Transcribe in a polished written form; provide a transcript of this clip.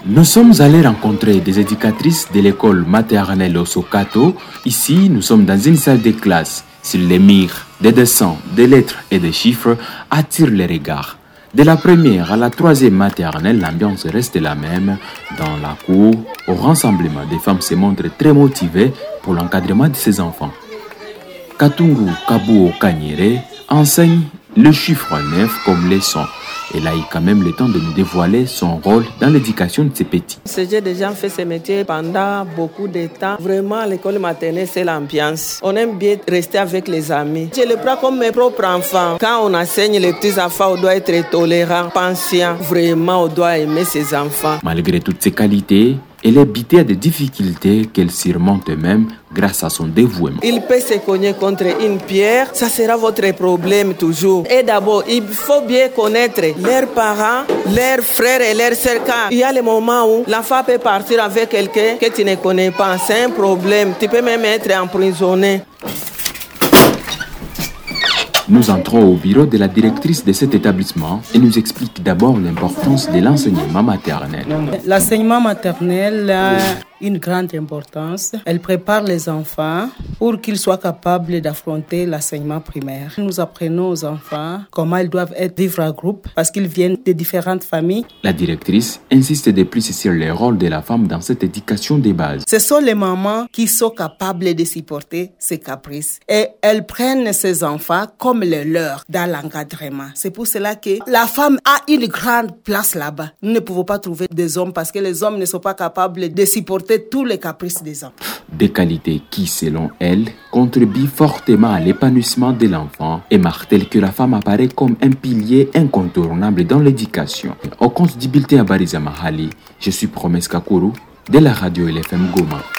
Nous sommes allés rencontrer des éducatrices de l'école maternelle Osokato. Ici, nous sommes dans une salle de classe. Sur les murs, des dessins, des lettres et des chiffres attirent les regards. De la première à la troisième maternelle, l'ambiance reste la même. Dans la cour, au rassemblement, des femmes se montrent très motivées pour l'encadrement de ses enfants. Katungu Kabuo Kanyere enseigne le chiffre 9 comme leçon. Elle a eu quand même le temps de nous dévoiler son rôle dans l'éducation de ses petits. J'ai déjà fait ce métier pendant beaucoup de temps. Vraiment, l'école maternelle, c'est l'ambiance. On aime bien rester avec les amis. Je le prends comme mes propres enfants. Quand on enseigne les petits enfants, on doit être tolérant, patient. Vraiment, on doit aimer ses enfants. Malgré toutes ses qualités, elle est habitée à des difficultés qu'elle surmonte même grâce à son dévouement. Il peut se cogner contre une pierre, ça sera votre problème toujours. Et d'abord, il faut bien connaître leurs parents, leurs frères et leurs sœurs. Car il y a le moment où l'enfant peut partir avec quelqu'un que tu ne connais pas. C'est un problème. Tu peux même être emprisonné. Nous entrons au bureau de la directrice de cet établissement et nous explique d'abord l'importance de l'enseignement maternel. L'enseignement maternel a une grande importance. Elle prépare les enfants pour qu'ils soient capables d'affronter l'enseignement primaire. Nous apprenons aux enfants comment ils doivent vivre en groupe parce qu'ils viennent de différentes familles. La directrice insiste de plus sur le rôle de la femme dans cette éducation de base. Ce sont les mamans qui sont capables de supporter ces caprices et elles prennent ces enfants comme les leurs dans l'encadrement. C'est pour cela que la femme a une grande place là-bas. Nous ne pouvons pas trouver des hommes parce que les hommes ne sont pas capables de supporter tous les caprices des enfants. Des qualités qui, selon elle, contribuent fortement à l'épanouissement de l'enfant et martèlent que la femme apparaît comme un pilier incontournable dans l'éducation. Au compte du bulletin à Barizamahali, je suis Promesse Kakuru de la radio LFM Goma.